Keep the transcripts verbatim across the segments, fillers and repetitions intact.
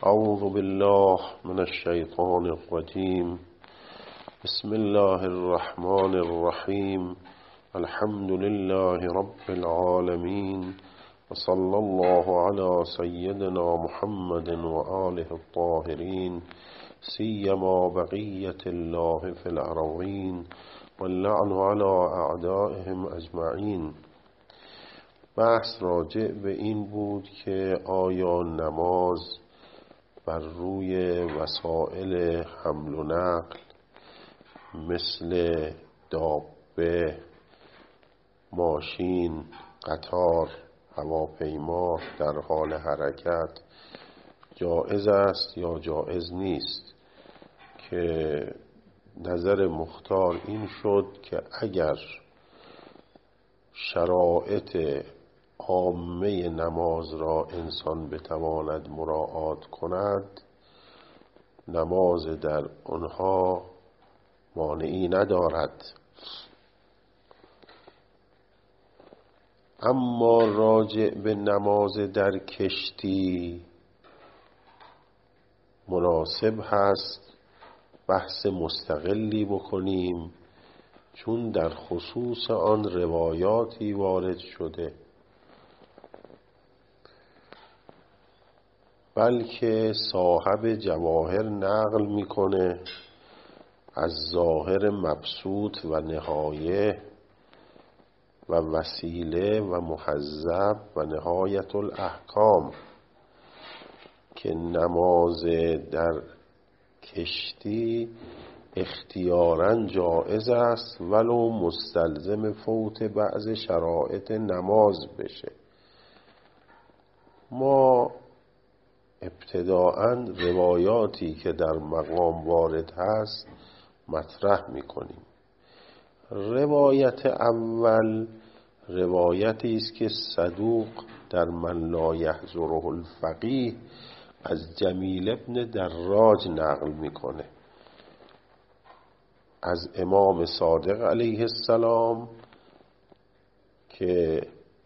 اعوذ بالله من الشیطان الرجیم. بسم الله الرحمن الرحیم. الحمد لله رب العالمین و صلی الله علی سیدنا محمد و آله الطاهرین، سیما بقیة الله فی الارضین واللعن علی اعدائهم اجمعین. بحث راجع به این بود که آیا نماز بر روی وسایل حمل و نقل مثل دابه، ماشین، قطار، هواپیما در حال حرکت جایز است یا جایز نیست؟ که نظر مختار این شد که اگر شرایط عامه نماز را انسان بتواند مراعات کند، نماز در آنها مانعی ندارد. اما راجع به نماز در کشتی مناسب هست بحث مستقلی بکنیم، چون در خصوص آن روایاتی وارد شده، بلکه صاحب جواهر نقل میکنه از ظاهر مبسوط و نهایه و وسیله و محذب و نهایت الاحکام که نماز در کشتی اختیاراً جائز است ولو مستلزم فوت بعض شرایط نماز بشه. ما ابتداءً روایاتی که در مقام وارد هست مطرح میکنیم. روایت اول روایتی است که صدوق در من لا یحضره الفقیه از جمیل ابن دراج نقل میکنه از امام صادق علیه السلام که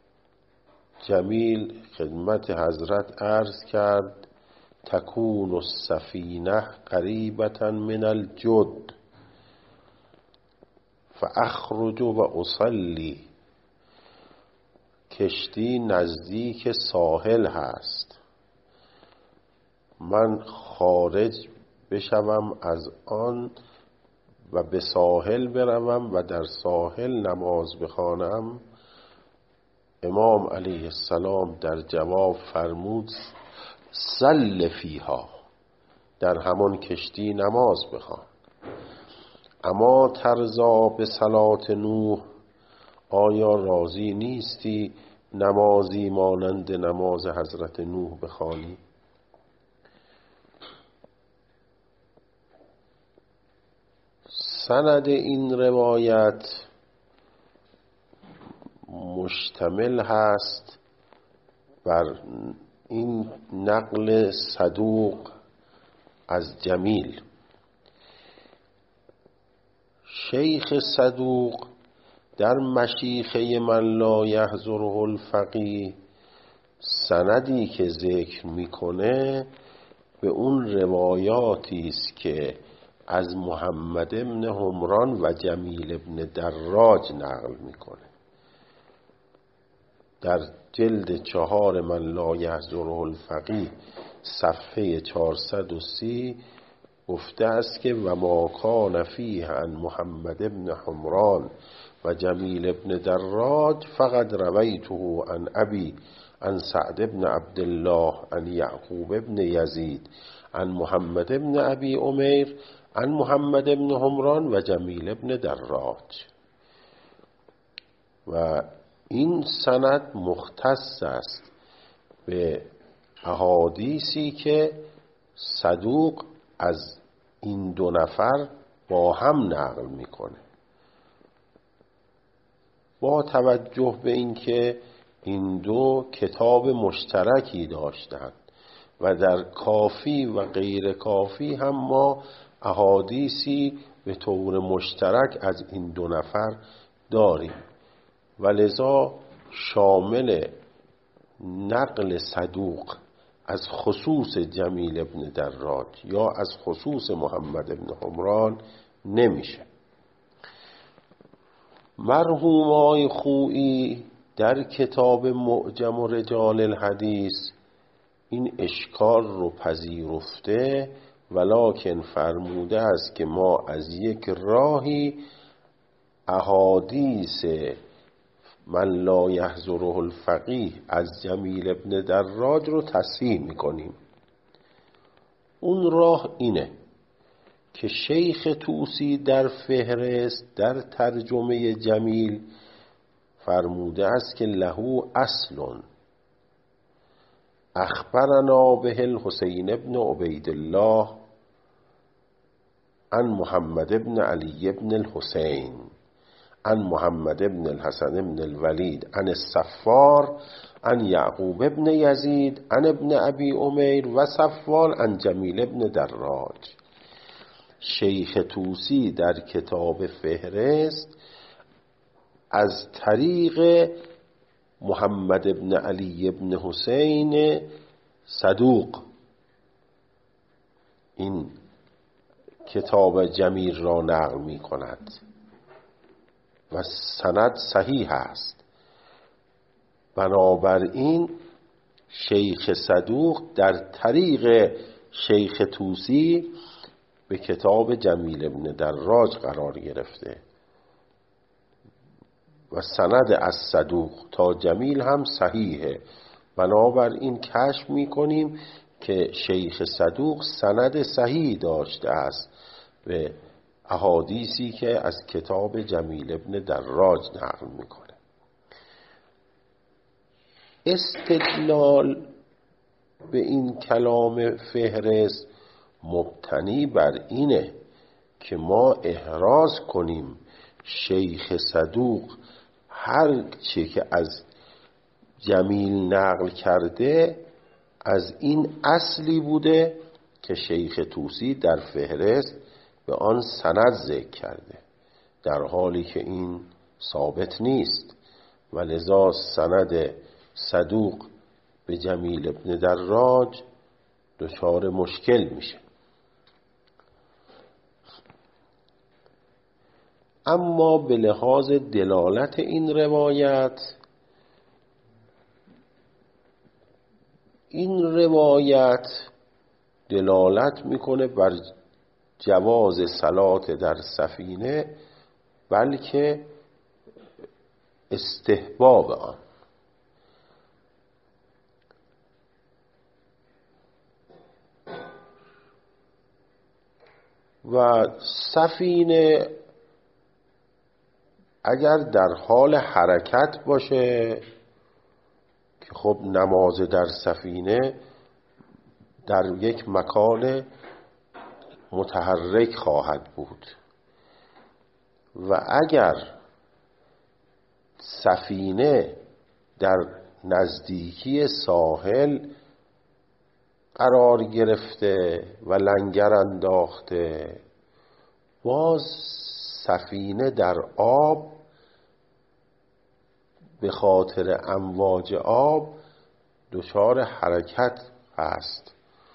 جمیل خدمت حضرت عرض کرد تکون السفینه قریبة من الجد فاخرج و اصلی. کشتی نزدیک ساحل هست، من خارج بشوم از آن و به ساحل بروم و در ساحل نماز بخوانم. امام علیه السلام در جواب فرمود صل فیها، در همان کشتی نماز بخوان. اما ترضا به صلات نوح، آیا راضی نیستی نمازی مانند نماز حضرت نوح بخوانی؟ سند این روایت مشتمل هست بر این نقل صدوق از جمیل. شیخ صدوق در مشیخه من لا یحضره الفقیه سندی که ذکر میکنه به اون روایاتی است که از محمد ابن حمران و جمیل ابن دراج نقل میکنه. در جلد چهار من لا یحضره الفقیه صفحه چهارصد و سی گفته است که و ما کان فیه عن محمد ابن حمران و جمیل ابن دراج فقد رویته عن ابی عن سعد ابن عبدالله عن یعقوب ابن یزید عن محمد ابن ابی امیر عن محمد ابن حمران و جمیل ابن دراج. و این سند مختص است به احادیثی که صدوق از این دو نفر با هم نقل میکنه، با توجه به اینکه این دو کتاب مشترکی داشتند و در کافی و غیر کافی هم ما احادیثی به طور مشترک از این دو نفر داریم و لذا شامل نقل صدوق از خصوص جمیل ابن دراج یا از خصوص محمد ابن حمران نمیشه. مرحوم آقای خویی در کتاب معجم و رجال الحدیث این اشکال رو پذیرفته، ولکن فرموده است که ما از یک راهی احادیث من لا یحضره الفقیه از جمیل ابن دراج رو تصحیح میکنیم. اون راه اینه که شیخ طوسی در فهرست در ترجمه جمیل فرموده است که له اصل اخبرنا به الحسین ابن عبید الله عن محمد ابن علی ابن الحسین عن محمد ابن الحسن ابن الولید عن الصفار عن یعقوب ابن یزید عن ابن ابی امیر و صفوان عن جمیل ابن دراج. شیخ طوسی در کتاب فهرست از طریق محمد ابن علی ابن حسین صدوق این کتاب جمیل را نقل می کند و سند صحیح است. بنابراین شیخ صدوق در طریق شیخ طوسی به کتاب جمیل ابن دراج قرار گرفته و سند از صدوق تا جمیل هم صحیحه. بنابراین کشف میکنیم که شیخ صدوق سند صحیح داشته است به احادیثی که از کتاب جمیل ابن دراج نقل میکنه. استدلال به این کلام فهرست مبتنی بر اینه که ما احراز کنیم شیخ صدوق هر چی که از جمیل نقل کرده از این اصلی بوده که شیخ طوسی در فهرست به آن سند ذکر کرده، در حالی که این ثابت نیست و لذا سند صدوق به جمیل ابن دراج دچار مشکل میشه. اما به لحاظ دلالت این روایت، این روایت دلالت میکنه بر جواز صلات در سفینه، بلکه استحباب آن. و سفینه اگر در حال حرکت باشه که خب نماز در سفینه در یک مکان متحرک خواهد بود و اگر سفینه در نزدیکی ساحل قرار گرفته و لنگر انداخته، باز سفینه در آب به خاطر امواج آب دچار حرکت است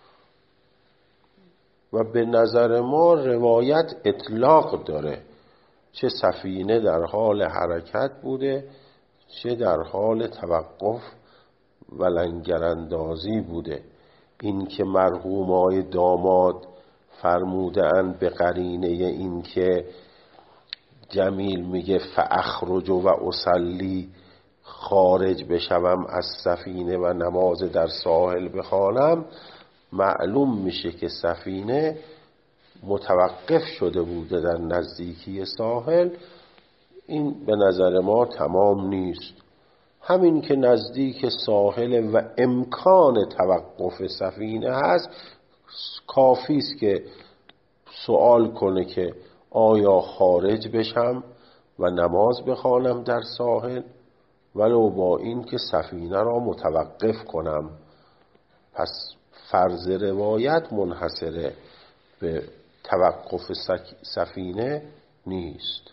و به نظر ما روایت اطلاق داره، چه سفینه در حال حرکت بوده چه در حال توقف و لنگراندازی بوده. این که مرحومای داماد فرمودند به قرینه این که جمیل میگه فاخرج و اصلی، خارج بشوم از سفینه و نماز در ساحل بخوانم، معلوم میشه که سفینه متوقف شده بوده در نزدیکی ساحل. این به نظر ما تمام نیست. همین که نزدیک ساحل و امکان توقف سفینه هست، کافی است که سوال کنه که آیا خارج بشم و نماز بخوانم در ساحل، ولو با این که سفینه را متوقف کنم. پس فرض روایت منحصر به توقف سفینه نیست.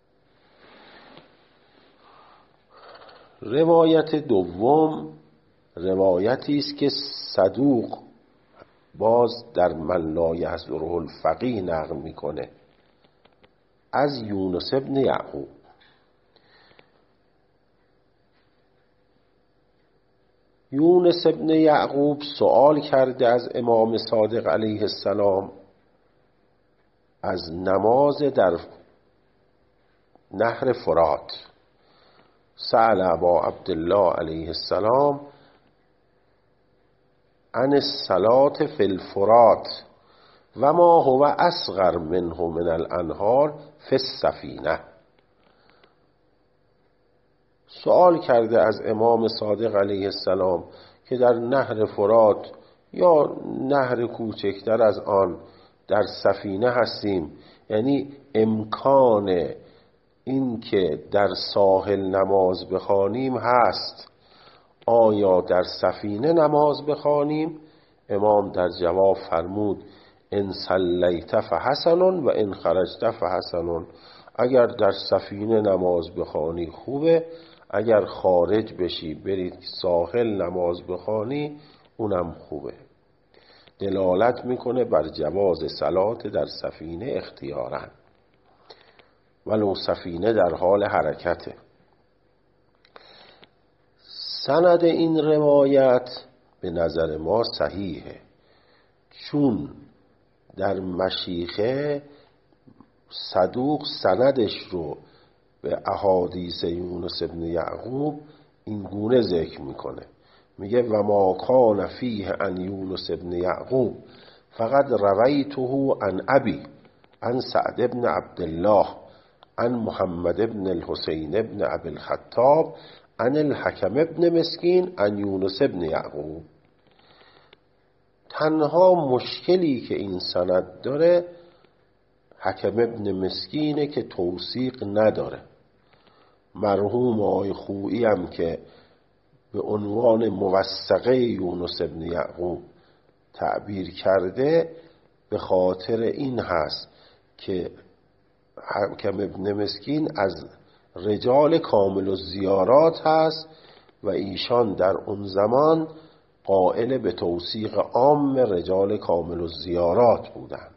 روایت دوم روایتی است که صدوق باز در من لا یحضره الفقیه نقل میکنه از یونس ابن یعقوب. یونس ابن یعقوب سوال کرده از امام صادق علیه السلام از نماز در نهر فرات. سأل ابا عبدالله علیه السلام عن الصلاة فی الفرات و ما هو اصغر منه من الانهار فی السفینه. سوال کرده از امام صادق علیه السلام که در نهر فرات یا نهر کوچکتر از آن در سفینه هستیم، یعنی امکان این که در ساحل نماز بخوانیم هست، آیا در سفینه نماز بخوانیم؟ امام در جواب فرمود ان صلیت فحسن و ان خرجت فحسن. اگر در سفینه نماز بخوانی خوبه، اگر خارج بشی برید ساحل نماز بخوانی اونم خوبه. دلالت میکنه بر جواز صلات در سفینه اختیاراً، ولو سفینه در حال حرکته. سند این روایت به نظر ما صحیحه، چون در مشیخه صدوق سندش رو به احادیث یونس ابن یعقوب این گونه ذکر میکنه، میگه و ما کان فیه عن یونس ابن یعقوب فقد رویته عن ابی عن سعد ابن عبدالله عن محمد ابن الحسین ابن ابی الخطاب عن الحکم ابن مسکین عن یونس ابن یعقوب. تنها مشکلی که این سند داره حکم ابن مسکینه که توثیق نداره. مرحوم آقای خویی هم که به عنوان موثقه یونس ابن یعقوب تعبیر کرده به خاطر این هست که حکم ابن مسکین از رجال کامل الزیارات هست و ایشان در اون زمان قائل به توثیق عام رجال کامل الزیارات بودند.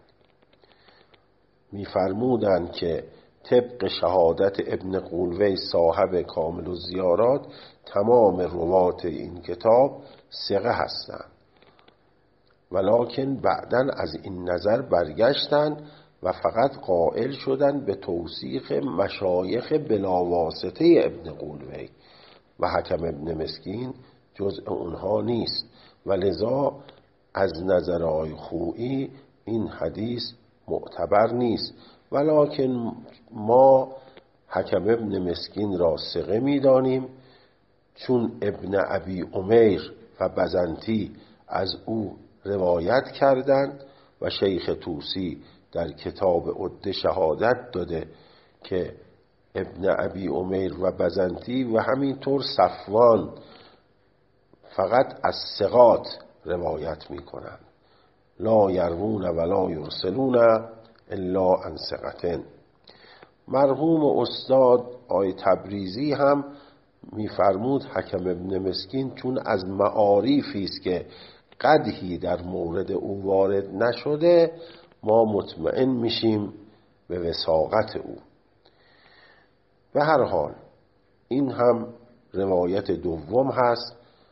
می‌فرمودند که طبق شهادت ابن قولوی صاحب کامل الزیارات تمام روات این کتاب ثقه هستند، ولکن بعداً از این نظر برگشتند و فقط قائل شدند به توثیق مشایخ بلاواسطه ابن قولوی و حکم ابن مسکین جزء اونها نیست، و لذا از نظر آقای خویی این حدیث معتبر نیست. ولکن ما حکم ابن مسکین را ثقه می‌دانیم، چون ابن ابی امیر و بزنتی از او روایت کردند و شیخ طوسی در کتاب عده شهادت داده که ابن ابی امیر و بزنتی و همینطور صفوان فقط از ثقات روایت میکنند، لا یروون ولا یرسلون الا عن ثقة. مرحوم استاد آی تبریزی هم میفرمود حکم ابن مسکین چون از معارفی است که قدحی در مورد او وارد نشده، ما مطمئن میشیم به وثاقت او. به هر حال این هم روایت دوم هست،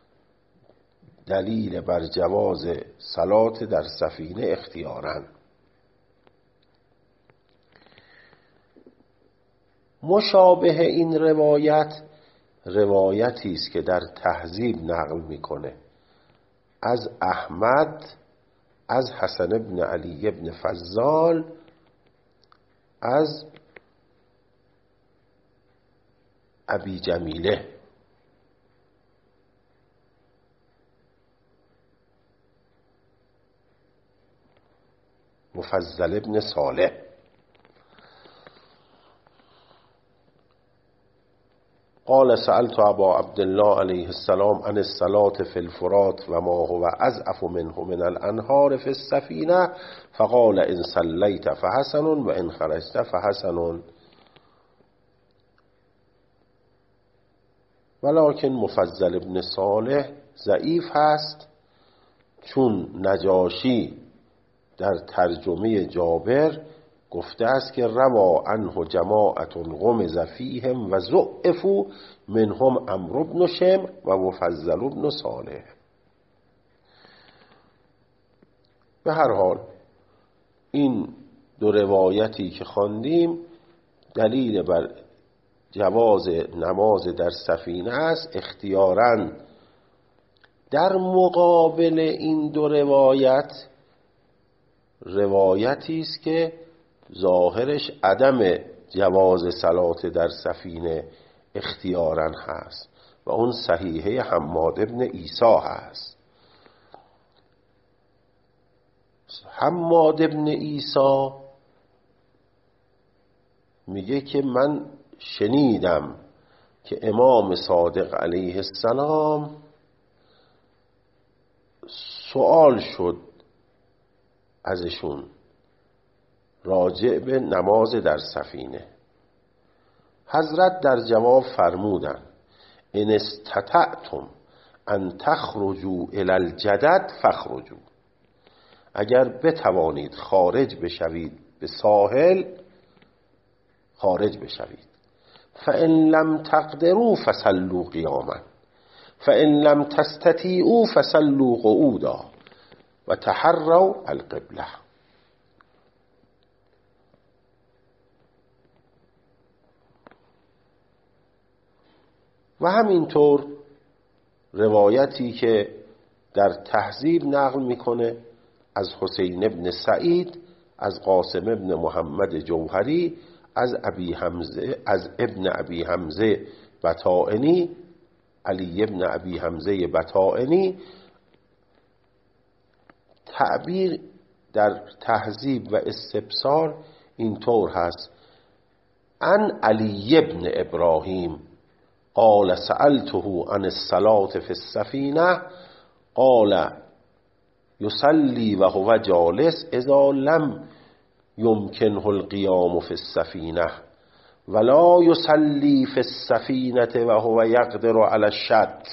دلیل بر جواز صلات در سفینه اختیاراً. مشابه این روایت روایتی است که در تهذیب نقل میکنه از احمد از حسن ابن علی ابن فضال از ابی جمیله مفضل ابن صالح قال سألت ابا عبدالله علیه السلام عن الصلاة فی الفرات و ما هو اضعف منه من الانهار فی السفینه فقال ان صلیت فحسن و ان خرجت فحسن. ولكن مفضل ابن صالح ضعیف هست، چون نجاشی در ترجمه جابر گفته است که روا عنه جماعت غمز فیهم و ضعفوا منهم عمرو بن شمر و مفضل بن صالح. به هر حال این دو روایتی که خواندیم دلیل بر جواز نماز در سفینه است. اختیاراً در مقابل این دو روایت روایتی است که ظاهرش عدم جواز صلات در سفینه اختیاراً هست و اون صحیحه حماد ابن عیسی هست. حماد ابن عیسی میگه که من شنیدم که امام صادق علیه السلام سوال شد ازشون راجع به نماز در سفینه. حضرت در جواب فرمودن ان استطعتم ان تخرجوا الی الجدد فاخرجوا، اگر بتوانید خارج بشوید به ساحل خارج بشوید. فان لم تقدروا فصلوا قیاما فان لم تستطیعوا فصلوا قعودا و تحروا القبله. و همینطور روایتی که در تهذیب نقل میکنه از حسین ابن سعید از قاسم ابن محمد جوهری از ابی حمزه از ابن ابی حمزه بطائنی علی ابن ابی حمزه بطائنی، تعبیر در تهذیب و استبصار اینطور هست: ان علی ابن ابراهیم قال سألته عن الصلاة في السفینه قال یصلی و هو جالس اذا لم یمکنه القیام في السفینه ولا یصلی في السفینه و هو یقدر علی الشط.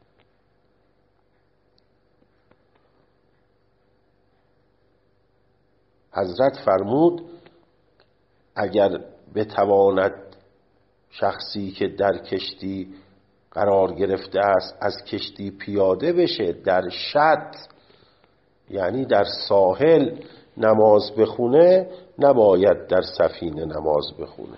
حضرت فرمود اگر بتواند شخصی که در کشتی قرار گرفته است از کشتی پیاده بشه در شط یعنی در ساحل نماز بخونه، نباید در سفینه نماز بخونه.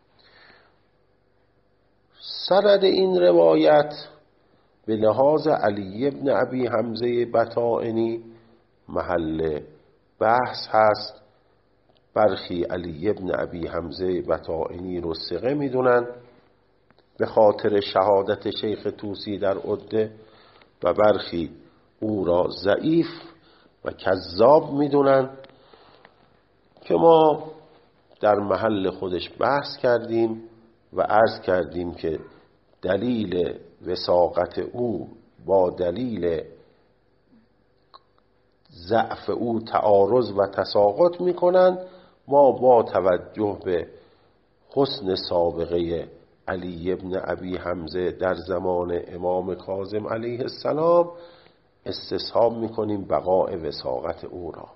سند این روایت به لحاظ علی ابن ابی حمزه بطائنی محل بحث هست. برخی علی ابن ابی حمزه بطائنی رو ثقه میدونن به خاطر شهادت شیخ طوسی در عده و برخی او را ضعیف و کذاب میدونن که ما در محل خودش بحث کردیم و عرض کردیم که دلیل وثاقت او با دلیل ضعف او تعارض و تساقط میکنن. ما با توجه به حسن سابقه علی ابن ابی حمزه در زمان امام کاظم علیه السلام استصحاب میکنیم بقاء وثاقت او را.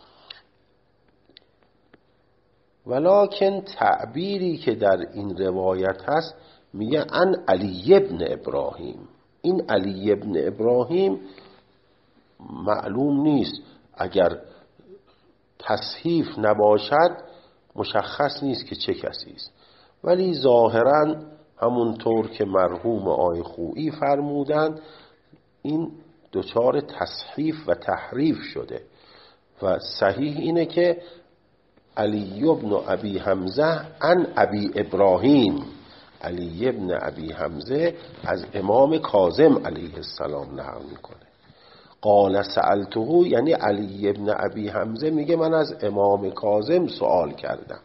ولکن تعبیری که در این روایت هست میگه ان علی ابن ابراهیم. این علی ابن ابراهیم معلوم نیست، اگر تصحیف نباشد مشخص نیست که چه کسی است، ولی ظاهراً همونطور که مرحوم آی خویی فرمودند این دچار تصحیف و تحریف شده و صحیح اینه که علی ابن ابی حمزه ان ابی ابراهیم، علی ابن ابی حمزه از امام کاظم علیه السلام نقل میکنه. قال سألته یعنی علی ابن ابی حمزه میگه من از امام کاظم سوال کردم.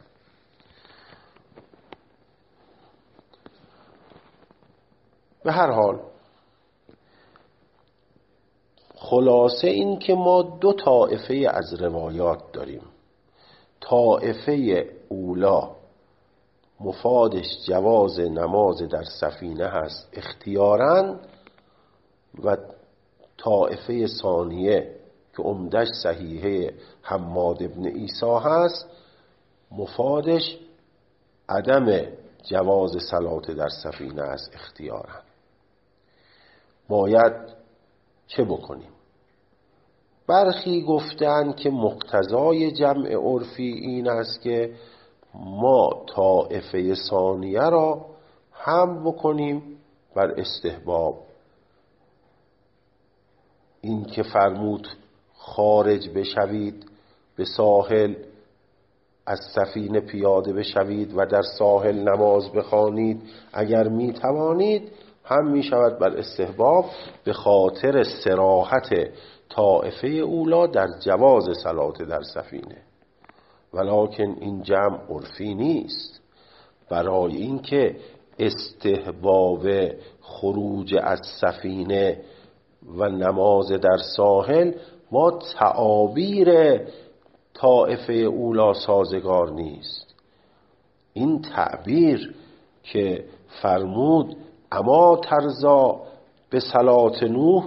به هر حال خلاصه این که ما دو طائفه از روایات داریم. طائفه اولا مفادش جواز نماز در سفینه هست اختیاراً و طائفه ثانیه که عمدش صحیحه حماد ابن عیسی هست، مفادش عدم جواز صلات در سفینه از اختیارا. باید چه بکنیم؟ برخی گفتن که مقتضای جمع عرفی این است که ما طائفه ثانیه را هم بکنیم بر استحباب. این که فرمود خارج بشوید به ساحل، از سفینه پیاده بشوید و در ساحل نماز بخوانید اگر می توانید، هم می شود بر استحباب به خاطر صراحت طائفه اولا در جواز صلات در سفینه. ولکن این جمع عرفی نیست. برای اینکه استحباب خروج از سفینه و نماز در ساحل با تعابیر طائفه اولا سازگار نیست. این تعبیر که فرمود اما ترضا به صلات نوح،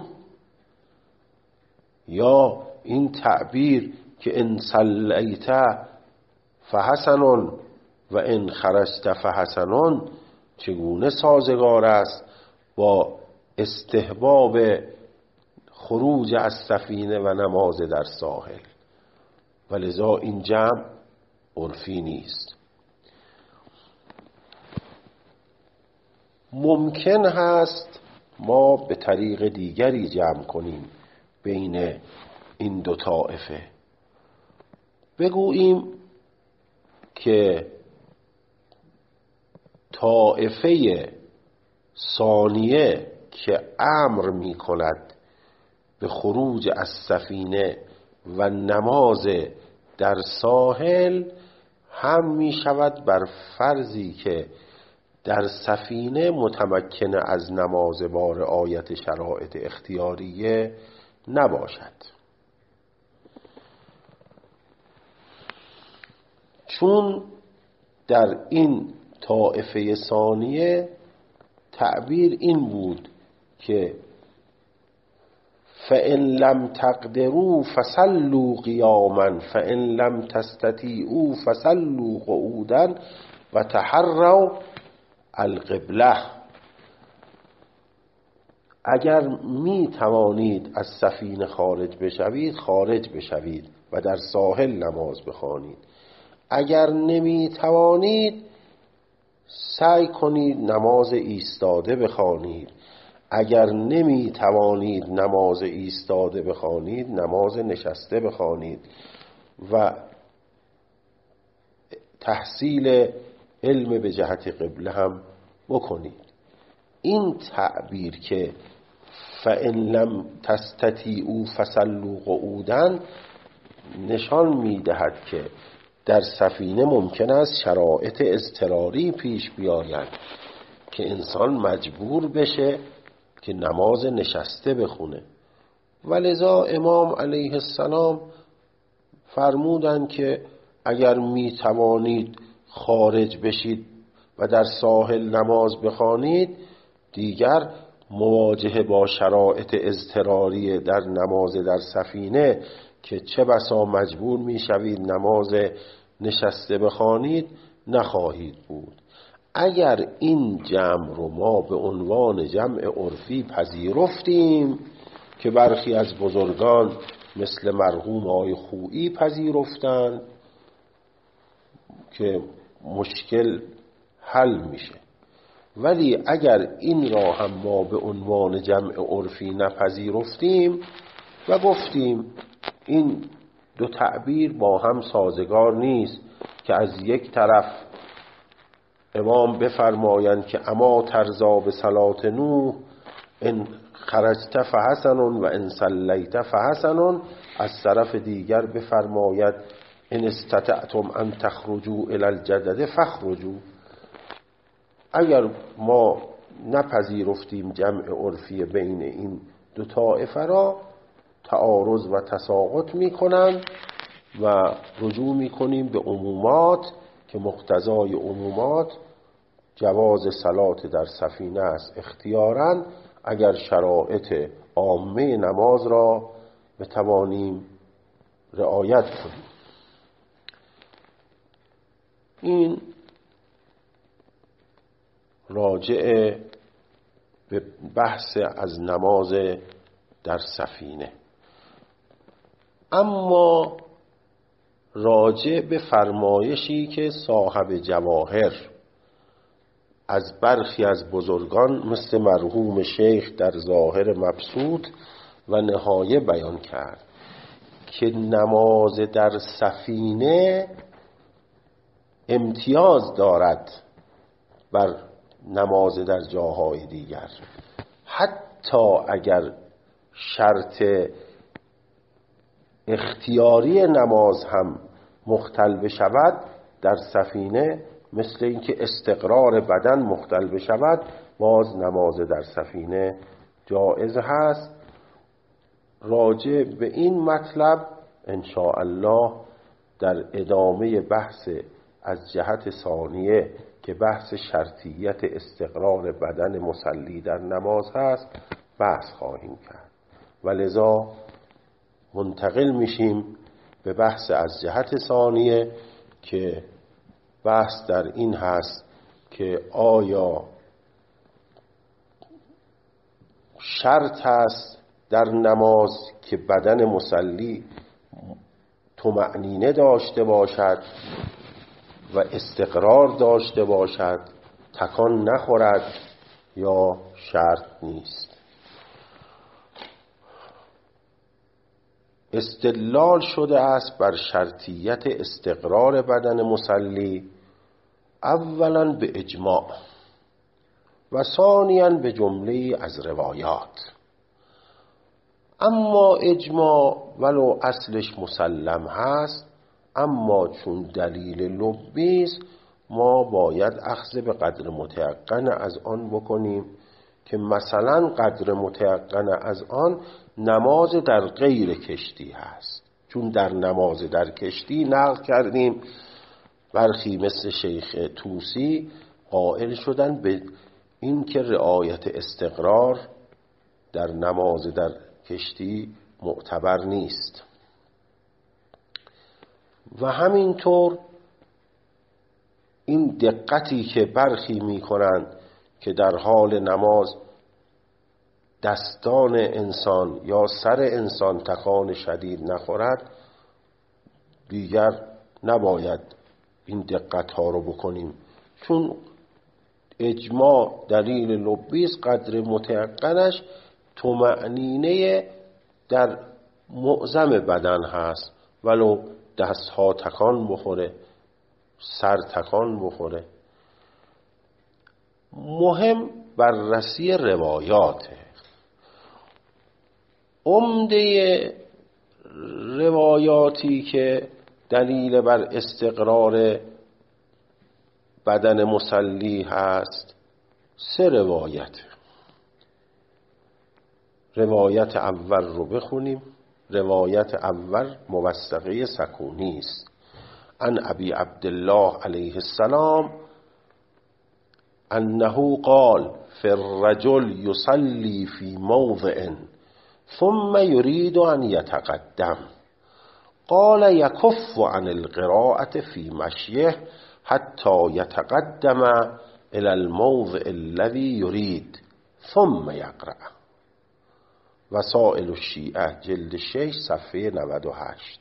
یا این تعبیر که ان صلیت فحسن و ان خرجت فحسن، چگونه سازگار است با استحباب خروج از سفینه و نماز در ساحل؟ ولذا این جمع عرفی نیست. ممکن هست ما به طریق دیگری جمع کنیم بین این دو طائفه. بگوییم که طائفه ثانیه که امر می کند به خروج از سفینه و نماز در ساحل، هم می شود بر فرضی که در سفینه متمکن از نماز با رعایت شرایط اختیاریه نباشد. چون در این طائفه ثانیه تعبیر این بود که فَإِن لَمْ تَقْدِرُوا فَصَلُّوا قِيَامًا فَإِن لَمْ تَسْتَطِيعُوا فَصَلُّوا قُعُودًا وَتَحَرَّوْا الْقِبْلَةَ. اگر می توانید از سفینه خارج بشوید، خارج بشوید و در ساحل نماز بخوانید. اگر نمی توانید، سعی کنید نماز ایستاده بخوانید. اگر نمی توانید نماز ایستاده بخوانید، نماز نشسته بخوانید و تحصیل علم به جهت قبله هم بکنید. این تعبیر که فَإِن لَمْ تَسْتَطِیعُوا فَصَلُّوا قُعُودًا نشان می‌دهد که در سفینه ممکن است شرایط اضطراری پیش بیاید که انسان مجبور بشه که نماز نشسته بخونه. ولذا امام علیه السلام فرمودند که اگر می توانید خارج بشید و در ساحل نماز بخوانید، دیگر مواجهه با شرایط اضطراری در نماز در سفینه که چه بسا مجبور می شوید نماز نشسته بخوانید نخواهید بود. اگر این جمع رو ما به عنوان جمع عرفی پذیرفتیم که برخی از بزرگان مثل مرحوم آقای خویی پذیرفتن که مشکل حل میشه، ولی اگر این را هم ما به عنوان جمع عرفی نپذیرفتیم و گفتیم این دو تعبیر با هم سازگار نیست که از یک طرف امام بفرمایند که اما ترضا به صلات نوح ان خرجت فحسن و ان صلیت فحسن، از طرف دیگر بفرماید ان استطعتم ان تخرجوا الی الجدد فاخرجوا. اگر ما نپذیرفتیم جمع عرفی بین این دو طائفه را، تعارض و تساقط میکنند و رجوع میکنیم به عمومات که مقتضای عمومات جواز صلات در سفینه است اختیاراً اگر شرایط عامه نماز را بتوانیم رعایت کنیم. این راجع به بحث از نماز در سفینه. اما راجع به فرمایشی که صاحب جواهر از برخی از بزرگان مثل مرحوم شیخ در ظاهر مبسوط و نهایه بیان کرد که نماز در سفینه امتیاز دارد بر نماز در جاهای دیگر، حتی اگر شرط اختیاری نماز هم مختل بشود در سفینه، مثل اینکه استقرار بدن مختل بشود، باز نماز در سفینه جایز هست. راجع به این مطلب ان شاء الله در ادامه بحث از جهت ثانیه که بحث شرطیت استقرار بدن مصلی در نماز هست بحث خواهیم کرد و لذا منتقل میشیم به بحث از جهت ثانیه که بحث در این هست که آیا شرط است در نماز که بدن مصلی طمأنینه داشته باشد و استقرار داشته باشد، تکان نخورد، یا شرط نیست. استدلال شده است بر شرطیت استقرار بدن مصلی اولا به اجماع و ثانیاً به جمله از روایات. اما اجماع ولو اصلش مسلم هست، اما چون دلیل لبی است ما باید اخذ به قدر متیقن از آن بکنیم که مثلا قدر متیقن از آن نماز در غیر کشتی هست. چون در نماز در کشتی نقل کردیم برخی مثل شیخ طوسی قائل شدن به این که رعایت استقرار در نماز در کشتی معتبر نیست. و همینطور این دقتی که برخی می کنند که در حال نماز دستان انسان یا سر انسان تکان شدید نخورد، دیگر نباید این دقت ها رو بکنیم، چون اجماع دلیل لبیس قدر متیقنش طمأنینه در معظم بدن هست، ولو دست ها تکان بخوره، سر تکان بخوره. مهم بررسی روایاته. عمده روایاتی که دلیل بر استقرار بدن مصلی هست سه روایت. روایت اول رو بخونیم. روایت اول موثقه سکونی است. عن ابی عبدالله علیه السلام انه قال فی الرجل یصلی فی موضع ثم يريد ان يتقدم قال يكف عن القراءة في مشيه حتى يتقدم الى الموضع الذي يريد ثم يقرأ. وسائل الشیعه جلد شش صفحه نود و هشت.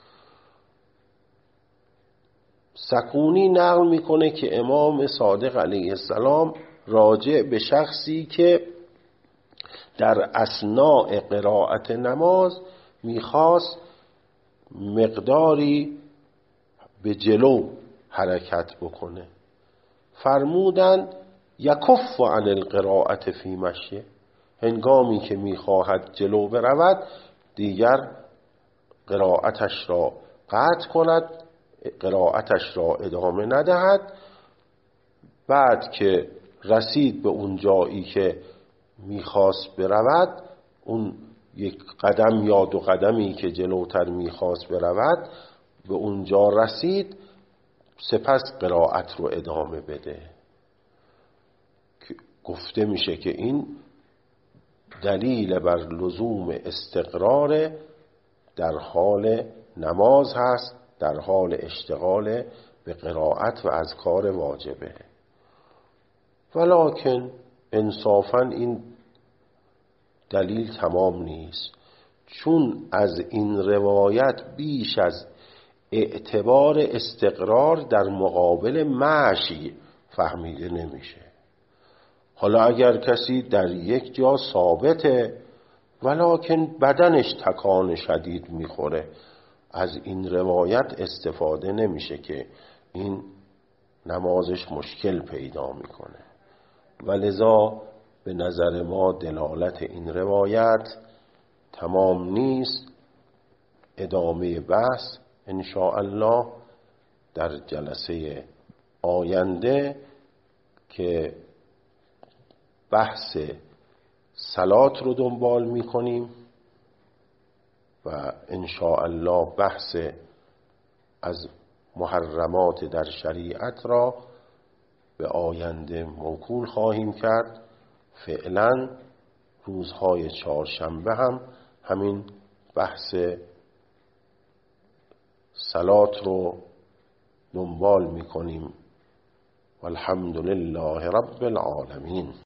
سکونی نقل میکنه که امام صادق علیه السلام راجع به شخصی که در اثناء قرائت نماز میخواست مقداری به جلو حرکت بکنه، فرمودند یکف عن القراءة فی مشیه، هنگامی که میخواهد جلو برود دیگر قرائتش را قطع کند، قرائتش را ادامه ندهد. بعد که رسید به اون جایی که میخواست برود، اون یک قدم یا دو قدمی که جلوتر میخواست برود به اونجا رسید، سپس قرائت رو ادامه بده. گفته میشه که این دلیل بر لزوم استقرار در حال نماز هست، در حال اشتغال به قرائت و اذکار واجبه. ولکن انصافاً این دلیل تمام نیست، چون از این روایت بیش از اعتبار استقرار در مقابل مشی فهمیده نمیشه. حالا اگر کسی در یک جا ثابته ولکن بدنش تکان شدید میخوره، از این روایت استفاده نمیشه که این نمازش مشکل پیدا میکنه. ولذا به نظر ما دلالت این روایت تمام نیست. ادامه بحث ان شاء الله در جلسه آینده که بحث صلات رو دنبال میکنیم و ان شاء الله بحث از محرمات در شریعت را به آینده موکول خواهیم کرد. فعلا روزهای چهارشنبه هم همین بحث صلات رو دنبال میکنیم. والحمد لله رب العالمین.